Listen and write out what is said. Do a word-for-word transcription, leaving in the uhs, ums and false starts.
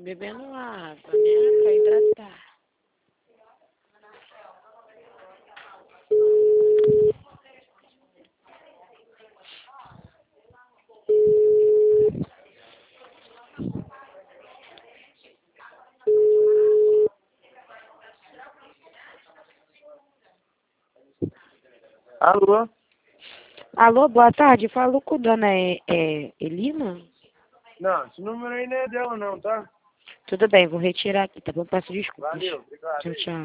Bebendo água, né? Pra hidratar. Alô? Alô, boa tarde. Falo com dona é, é, Elina? Não, esse número aí não é dela não, tá? Tudo bem, vou retirar aqui, tá bom? Peço desculpas. Valeu, obrigado. Tchau, tchau.